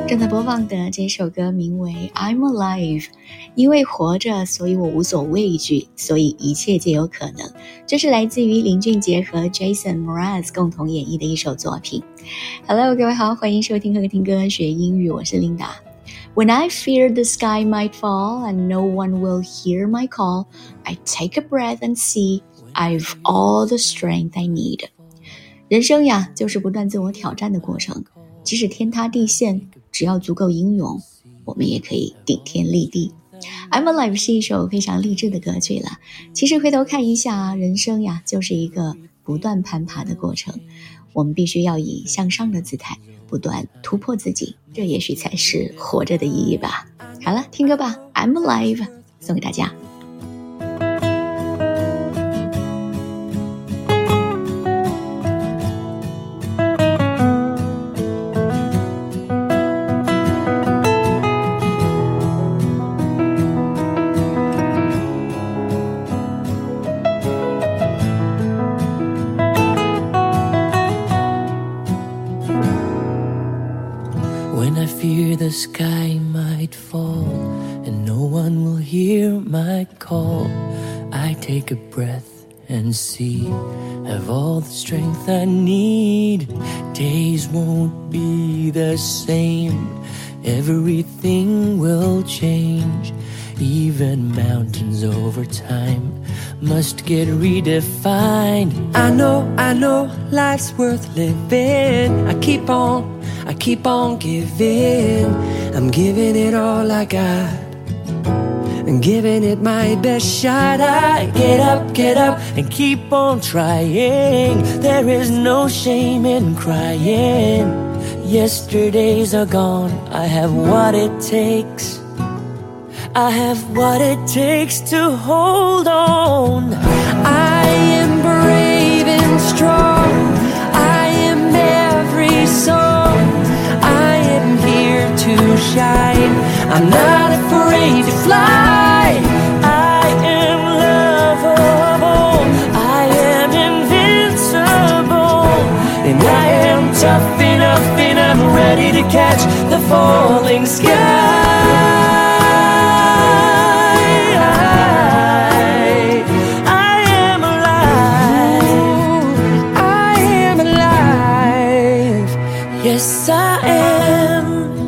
正在播放的这首歌名为 I'm Alive， 因为活着，所以我无所畏惧，所以一切皆有可能。这是来自于林俊杰和 Jason Mraz 共同演绎的一首作品。 Hello， 各位好，欢迎收听和听歌学英语，我是 Linda。When I fear the sky might fall and no one will hear my call, I take a breath and see I've all the strength I need. 人生呀，就是不断自我挑战的过程，即使天塌地陷，只要足够英勇，我们也可以顶天立地。 I'm Alive 是一首非常励志的歌曲了。其实回头看一下，人生呀，就是一个不断攀爬的过程，我们必须要以向上的姿态不断突破自己，这也许才是活着的意义吧。好了，听歌吧， I'm Alive 送给大家。 When I fear the sky might fall and no one will hear my call, I take a breath and see I've all the strength I need. Days won't be the same, everything will change. Even mountains over time must get redefined. I know life's worth living. I keep on giving. I'm giving it all I got, and giving it my best shot. I get up and keep on trying. There is no shame in crying. Yesterdays are gone, I have what it takes. I have what it takes to hold on. I am brave and strong. I am every song. I am here to shine. I'm not afraid to fly. I am lovable. I am invincible. And I am tough enough, and I'm ready to catch the falling sky. Yes, I am.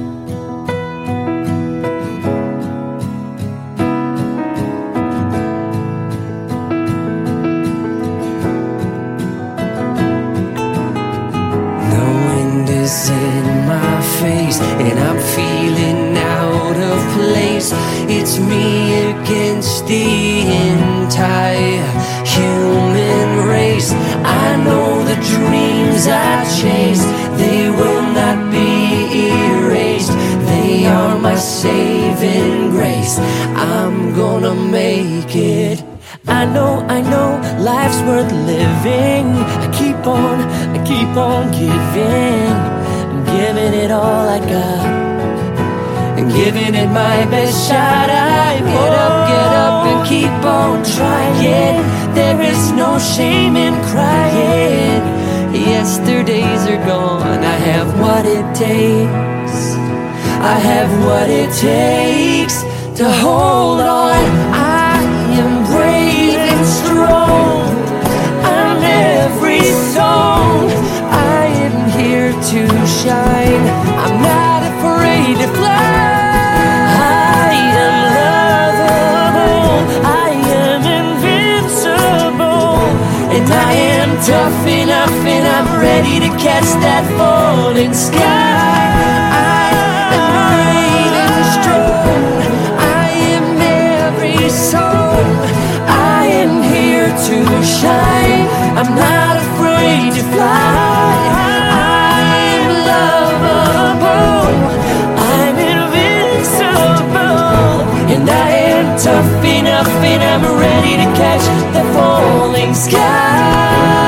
The wind is in my face, and I'm feeling out of place. It's me against the entire human race. I know the dreams I chased, they will not be erased. They are my saving grace. I'm gonna make it. I know life's worth living. I keep on giving. I'm giving it all I got, and giving it my best shot. I get up and keep on trying. There is no shame in crying. Yesterdays are gone, I have what it takes. I have what it takes to hold on. I am brave and strong. I'm every song. I am here to shine. I'm not afraid to fly. I am lovable. I am invincible. And I am tough enough, and I'm ready to catch that falling sky. I am brave and strong. I am every song. I am here to shine. I'm not afraid to fly. I'm lovable. I'm invincible. And I am tough enough, and I'm ready to catch the falling sky.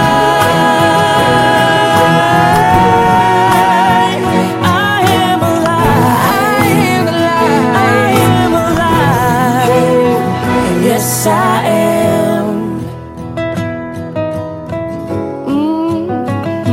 Yes, I am.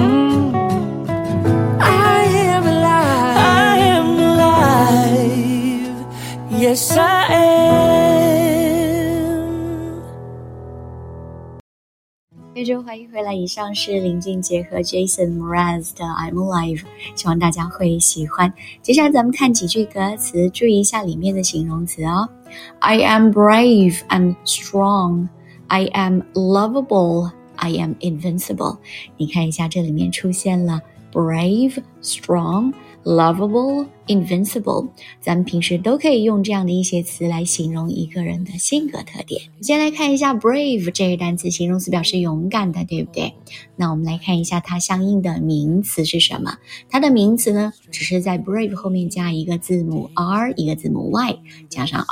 欢迎回来，以上是林俊杰和 Jason Mraz 的 I'm Alive， 希望大家会喜欢。接下来咱们看几句歌词，注意一下里面的形容词哦。I am brave and strong. I am lovable. I am invincible. 你看一下这里面出现了 brave, strong, lovable, invincible， 咱们平时都可以用这样的一些词来形容一个人的性格特点。先来看一下 brave 这个单词，形容词表示勇敢的，对不对？那我们来看一下它相应的名词是什么。它的名词呢，只是在 brave 后面加一个字母 R， 一个字母 Y， 加上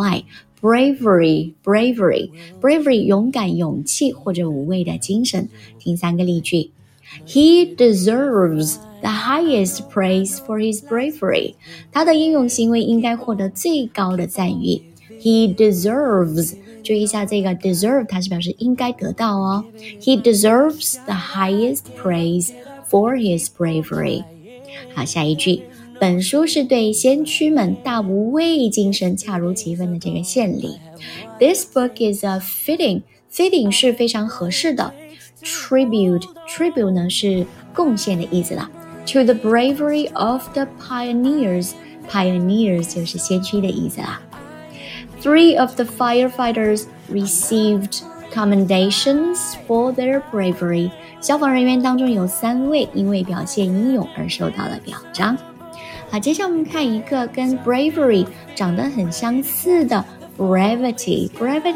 RY。Bravery， 勇敢、勇气或者无畏的精神。听3个例句。He deserves the highest praise for his bravery. 他的英勇行为应该获得最高的赞誉。He deserves， 注意一下这个 deserve， 它是表示应该得到哦。He deserves the highest praise for his bravery. 好，下一句。本书是对先驱们大无畏精神恰如其分的这个献礼。This book is a fitting 是非常合适的。Tribute 呢是贡献的意思啦。To the bravery of the pioneers 就是先驱的意思啦。3 of the firefighters received commendations for their bravery. 消防人员当中有3位因为表现英勇而受到了表彰。好，接下来我们看一个跟 bravery 长得很相似的 brevity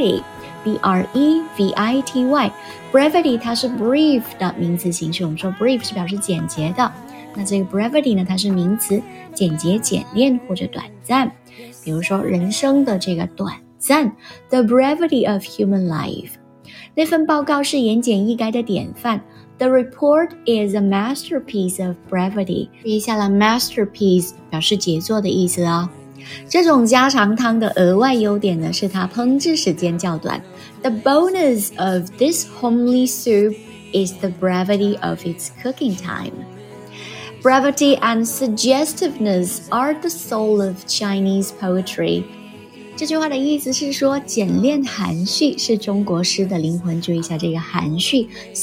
B-R-E-V-I-T-Y brevity 它是 brief 的名词形式，我们说 brief 是表示简洁的，那这个 brevity 呢，它是名词，简洁、简练或者短暂。比如说人生的这个短暂 The brevity of human life。 那份报告是言简意赅的典范。The report is a masterpiece of brevity。 注意一下了 masterpiece 表示杰作的意思哦。这种家常汤的额外优点呢，是它烹制时间较短。The bonus of this homely soup is the brevity of its cooking time. Brevity and suggestiveness are the soul of Chinese poetry. 这句话的意思是说，简练含蓄是中国诗的灵魂。注意一下这个含蓄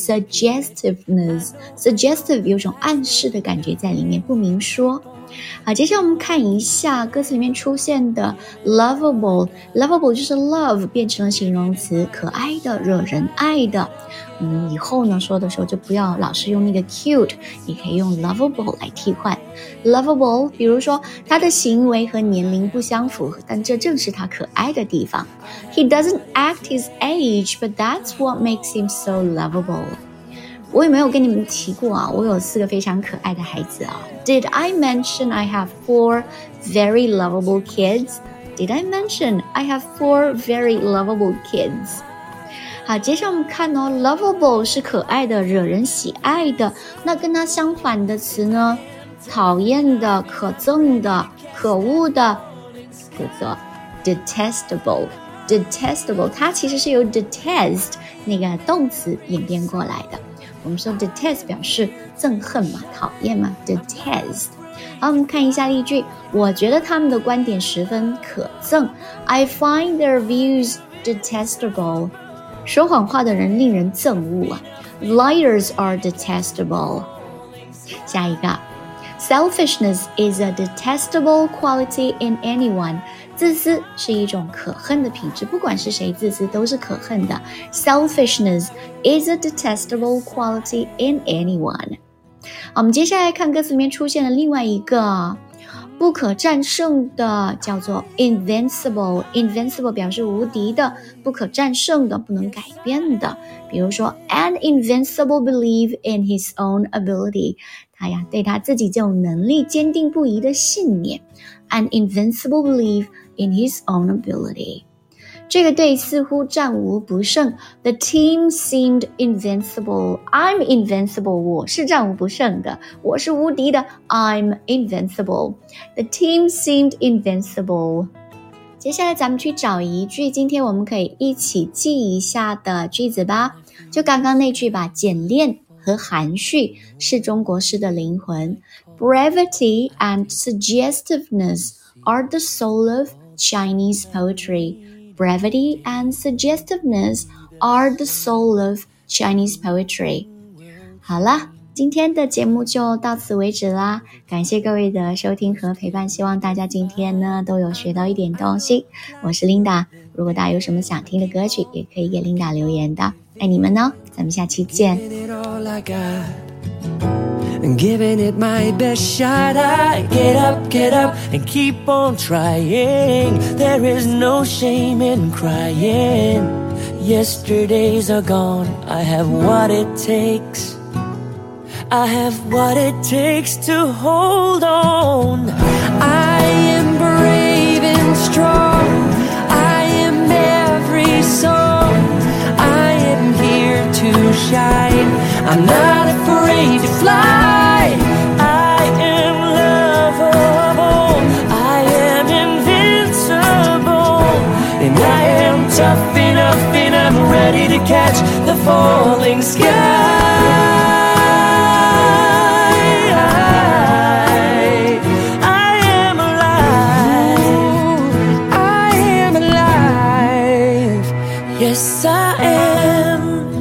Suggestive 有种暗示的感觉在里面，不明说。好，接下来我们看一下歌词里面出现的 lovable 就是 love 变成了形容词，可爱的、惹人爱的。以后呢说的时候就不要老是用那个 cute， 也可以用 lovable 来替换。lovable 比如说他的行为和年龄不相符合，但这正是他可爱的地方。He doesn't act his age, but that's what makes him so lovable。我也没有跟你们提过啊，我有4个非常可爱的孩子啊。Did I mention I have 4 very lovable kids? Did I mention I have 4 very lovable kids? 好，接下来我们看哦 lovable 是可爱的、惹人喜爱的。那跟它相反的词呢？讨厌的、可憎的、可恶的，叫做 detestable。它其实是由 detest 那个动词演变过来的。我们说 detest 表示憎恨嘛，讨厌嘛 detest。 好，我们看一下例句。我觉得他们的观点十分可憎。 I find their views detestable。 说谎话的人令人憎恶啊。 Liars are detestable。 下一个 Selfishness is a detestable quality in anyone。 自私是一种可恨的品质，不管是谁自私都是可恨的。 Selfishness is a detestable quality in anyone。 我们接下来看歌词里面出现了另外一个不可战胜的，叫做 invincible 表示无敌的、不可战胜的、不能改变的。比如说 an invincible belief in his own ability， 他呀对他自己这种能力坚定不移的信念。 an invincible belief in his own ability。 这个队似乎战无不胜。 The team seemed invincible. I'm invincible. 我是战无不胜的，我是无敌的。 I'm invincible. The team seemed invincible. 接下来咱们去找一句今天我们可以一起记一下的句子吧。就刚刚那句吧，简练和含蓄是中国诗的灵魂。 Brevity and suggestiveness are the soul of Chinese poetry. Brevity and suggestiveness are the soul of Chinese poetry。 好了，今天的节目就到此为止啦，感谢各位的收听和陪伴，希望大家今天呢都有学到一点东西。我是 Linda， 如果大家有什么想听的歌曲，也可以给 Linda 留言的。爱你们哦，咱们下期见。 Giving it my best shot, I get up and keep on trying. There is no shame in crying. Yesterdays are gone, I have what it takes. I have what it takes to hold on. I am brave and strong, I am every song. I am here to shine, I'm not afraid to fly. I am lovable, I am invincible, and I am tough enough and I'm ready to catch the falling sky. Yes, I am.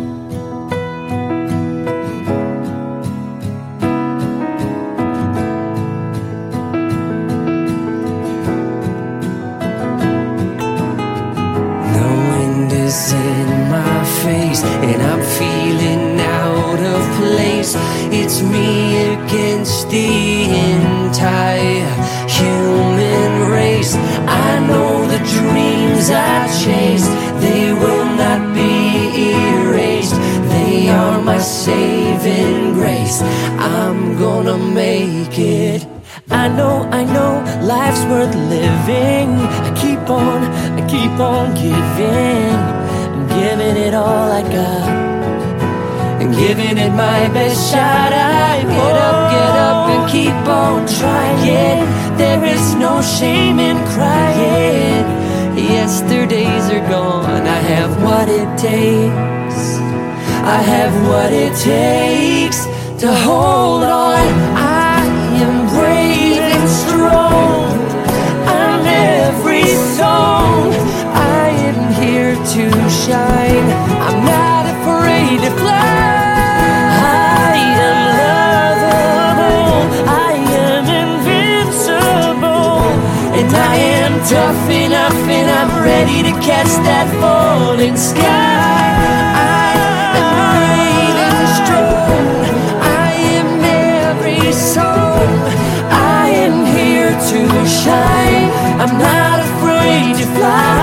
The wind is in my face and I'm feeling out of place. It's me against the entire human race. I know the dreams I chased, they will not be erased. They are my saving grace, I'm gonna make it. I know life's worth living. I keep on giving. I'm giving it all I got, and giving it my best shot. I get up and keep on trying. There is no shame in crying. Yesterdays are gone, I have what it takes. I have what it takes to hold on. I am brave and strong, I'm every song. I am here to shine, I'm not afraid to fly. I am lovable, I am invincible, and I am tough enough and I'm ready to catch that falling sky. I am brave and strong, I am every song. I am here to shine, I'm not afraid to fly.